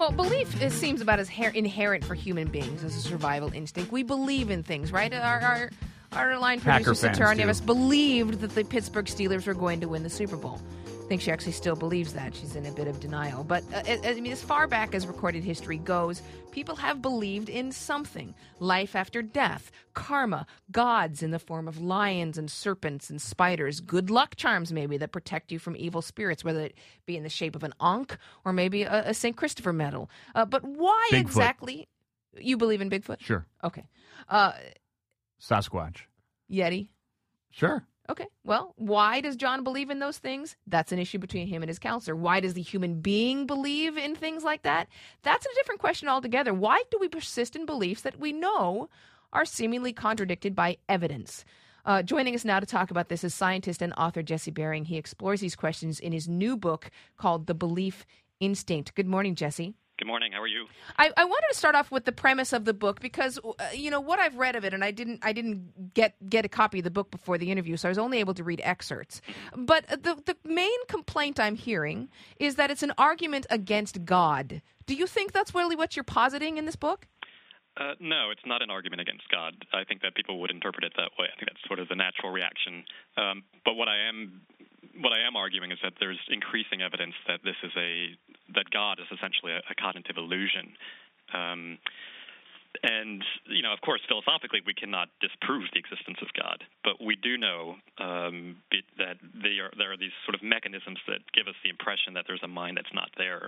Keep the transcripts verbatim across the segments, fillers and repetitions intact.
Well, belief it seems about as her- inherent for human beings as a survival instinct. We believe in things, right? Our our, our line Packer producer, fans Satara do. Neves, believed that the Pittsburgh Steelers were going to win the Super Bowl. I think she actually still believes that. She's in a bit of denial. But uh, I I mean, as far back as recorded history goes, people have believed in something. Life after death, karma, gods in the form of lions and serpents and spiders, good luck charms maybe that protect you from evil spirits, whether it be in the shape of an Ankh or maybe a, a Saint Christopher medal. Uh, but why Bigfoot. exactly? You believe in Bigfoot? Sure. Okay. Uh, Sasquatch. Yeti? Sure. Okay, well, why does John believe in those things? That's an issue between him and his counselor. Why does the human being believe in things like that? That's a different question altogether. Why do we persist in beliefs that we know are seemingly contradicted by evidence? Uh, joining us now to talk about this is scientist and author Jesse Bering. He explores these questions in his new book called The Belief Instinct. Good morning, Jesse. Good morning. How are you? I, I wanted to start off with the premise of the book because uh, you know what I've read of it, and I didn't I didn't get get a copy of the book before the interview, so I was only able to read excerpts. But the the main complaint I'm hearing is that it's an argument against God. Do you think that's really what you're positing in this book? Uh, no, it's not an argument against God. I think that people would interpret it that way. I think that's sort of the natural reaction. Um, but what I am what I am arguing is that there's increasing evidence that this is a that God is essentially a, a cognitive illusion. Um, and, you know, of course, philosophically, we cannot disprove the existence of God, but we do know um, be, that they are, there are these sort of mechanisms that give us the impression that there's a mind that's not there.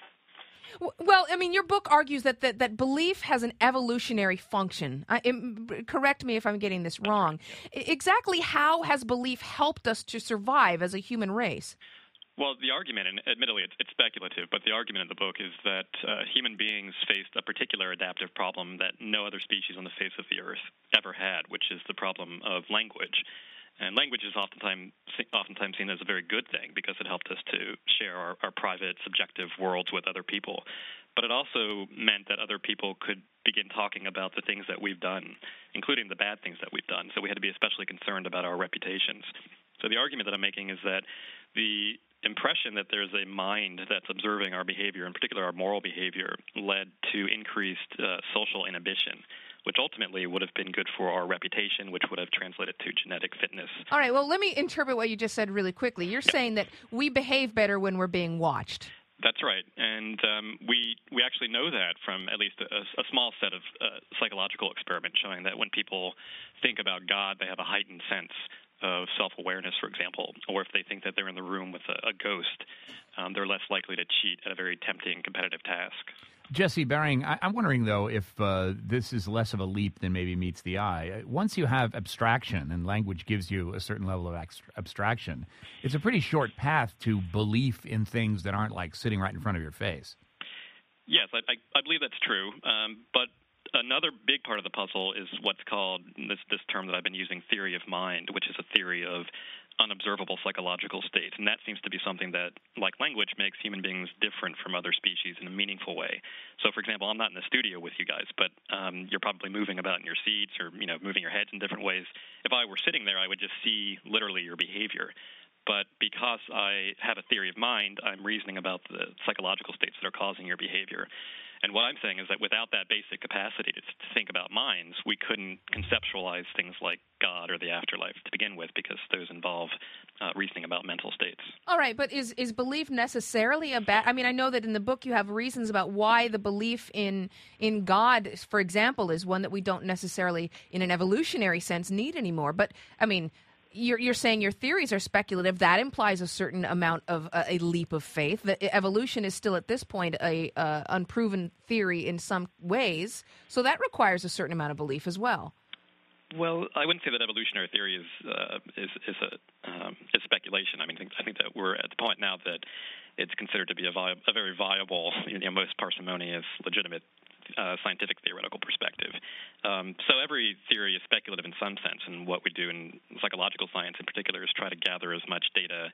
Well, I mean, your book argues that that, that belief has an evolutionary function. I, it, correct me if I'm getting this wrong. Exactly how has belief helped us to survive as a human race? Well, the argument, and admittedly it's, it's speculative, but the argument in the book is that uh, human beings faced a particular adaptive problem that no other species on the face of the earth ever had, which is the problem of language. And language is oftentimes oftentimes seen as a very good thing because it helped us to share our, our private, subjective worlds with other people. But it also meant that other people could begin talking about the things that we've done, including the bad things that we've done. So we had to be especially concerned about our reputations. So the argument that I'm making is that the impression that there's a mind that's observing our behavior, in particular our moral behavior, led to increased uh, social inhibition, which ultimately would have been good for our reputation, which would have translated to genetic fitness. All right, well, let me interpret what you just said really quickly. You're Yeah. saying that we behave better when we're being watched. That's right, and um, we we actually know that from at least a, a small set of uh, psychological experiments showing that when people think about God, they have a heightened sense of self-awareness, for example, or if they think that they're in the room with a, a ghost, um, they're less likely to cheat at a very tempting competitive task. Jesse Bering, I- I'm wondering, though, if uh, this is less of a leap than maybe meets the eye. Once you have abstraction, and language gives you a certain level of ex- abstraction, it's a pretty short path to belief in things that aren't, like, sitting right in front of your face. Yes, I, I, I believe that's true, um, but another big part of the puzzle is what's called this, this term that I've been using, theory of mind, which is a theory of unobservable psychological states. And that seems to be something that, like language, makes human beings different from other species in a meaningful way. So, for example, I'm not in the studio with you guys, but um, you're probably moving about in your seats or, you know, moving your heads in different ways. If I were sitting there, I would just see literally your behavior. But because I have a theory of mind, I'm reasoning about the psychological states that are causing your behavior. And what I'm saying is that without that basic capacity to think about minds, we couldn't conceptualize things like God or the afterlife to begin with, because those involve uh, reasoning about mental states. All right, but is, is belief necessarily a bad... I mean, I know that in the book you have reasons about why the belief in in God, for example, is one that we don't necessarily, in an evolutionary sense, need anymore. But, I mean... You're, you're saying your theories are speculative. That implies a certain amount of uh, a leap of faith. That evolution is still at this point a uh, unproven theory in some ways, so that requires a certain amount of belief as well. Well, I wouldn't say that evolutionary theory is uh, is is a um, is speculation. I mean, I think, I think that we're at the point now that it's considered to be a, vi- a very viable, you know, most parsimonious, legitimate uh, scientific theoretical perspective. Um, so every theory is speculative in some sense, and what we do in psychological science in particular is try to gather as much data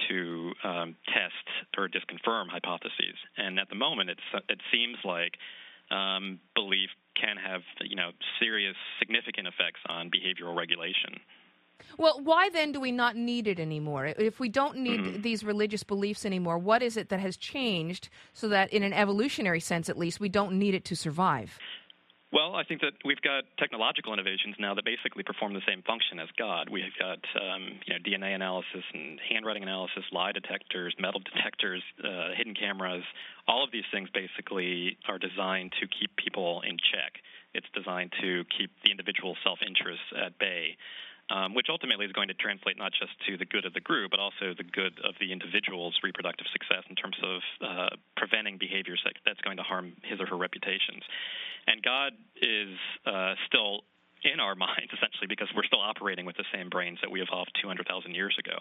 to um, test or disconfirm hypotheses. And at the moment, it's it seems like um, belief can have, you know, serious, significant effects on behavioral regulation. Well, why then do we not need it anymore? If we don't need mm-hmm. these religious beliefs anymore, what is it that has changed so that in an evolutionary sense, at least, we don't need it to survive? Well, I think that we've got technological innovations now that basically perform the same function as God. We've got um, you know, D N A analysis and handwriting analysis, lie detectors, metal detectors, uh, hidden cameras. All of these things basically are designed to keep people in check. It's designed to keep the individual self-interest at bay. Um, which ultimately is going to translate not just to the good of the group, but also the good of the individual's reproductive success in terms of uh, preventing behaviors that, that's going to harm his or her reputations. And God is uh, still in our minds, essentially, because we're still operating with the same brains that we evolved two hundred thousand years ago.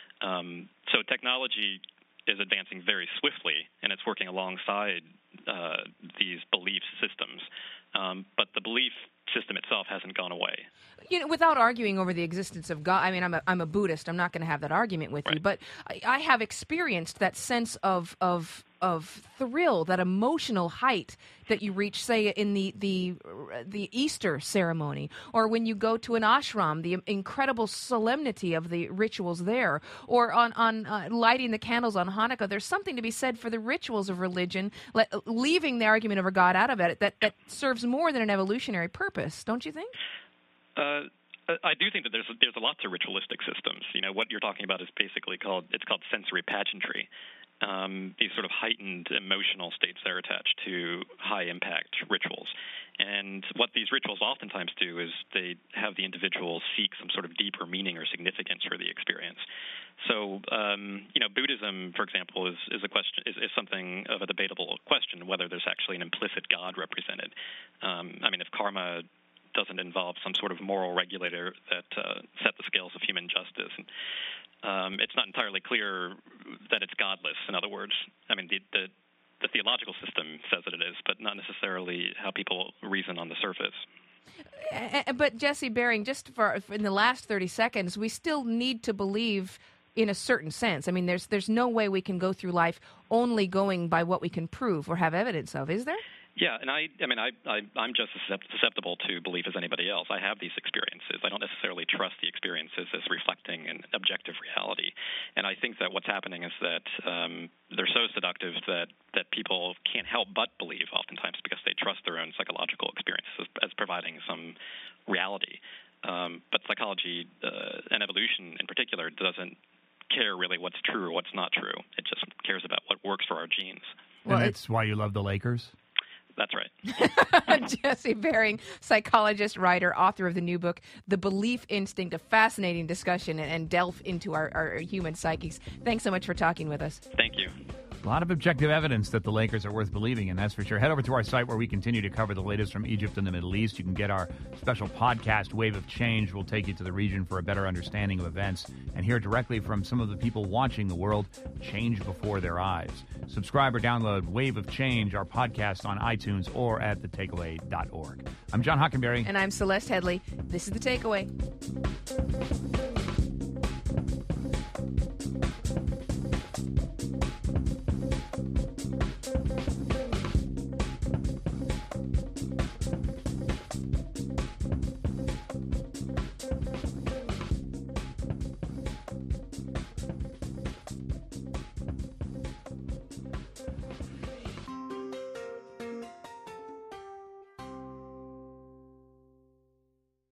Um, so technology is advancing very swiftly, and it's working alongside uh, these belief systems. Um, but the belief system itself hasn't gone away. You know, without arguing over the existence of God, I mean, I'm a, I'm a Buddhist. I'm not going to have that argument with right. you, but I, I have experienced that sense of of of thrill, that emotional height that you reach, say, in the the the Easter ceremony, or when you go to an ashram, the incredible solemnity of the rituals there, or on on uh, lighting the candles on Hanukkah. There's something to be said for the rituals of religion, le- leaving the argument over God out of it. That that serves more than an evolutionary purpose, don't you think? Uh, I do think that there's there's a lot to ritualistic systems. You know, what you're talking about is basically called it's called sensory pageantry. Um, these sort of heightened emotional states that are attached to high-impact rituals. And what these rituals oftentimes do is they have the individual seek some sort of deeper meaning or significance for the experience. So, um, you know, Buddhism, for example, is, is a question is, is something of a debatable question whether there's actually an implicit God represented. Um, I mean, if karma doesn't involve some sort of moral regulator that uh, set the scales of human justice. And, um, it's not entirely clear that it's godless, in other words. I mean, the, the, the theological system says that it is, but not necessarily how people reason on the surface. But, Jesse Bering, just for in the last thirty seconds, we still need to believe in a certain sense. I mean, there's there's no way we can go through life only going by what we can prove or have evidence of, is there? Yeah, and I, I mean, I, I, I'm just as susceptible to belief as anybody else. I have these experiences. I don't necessarily trust the experiences as reflecting an objective reality. And I think that what's happening is that um, they're so seductive that, that people can't help but believe oftentimes because they trust their own psychological experiences as providing some reality. Um, but psychology uh, and evolution in particular doesn't care really what's true or what's not true. It just cares about what works for our genes. Well, and that's why you love the Lakers? That's right. Jesse Bering, psychologist, writer, author of the new book, The Belief Instinct, a fascinating discussion and, and delve into our, our human psyches. Thanks so much for talking with us. Thank you. A lot of objective evidence that the Lakers are worth believing in, that's for sure. Head over to our site where we continue to cover the latest from Egypt and the Middle East. You can get our special podcast, Wave of Change. We'll take you to the region for a better understanding of events and hear directly from some of the people watching the world change before their eyes. Subscribe or download Wave of Change, our podcast on iTunes or at the takeaway dot org. I'm John Hockenberry. And I'm Celeste Headley. This is The Takeaway.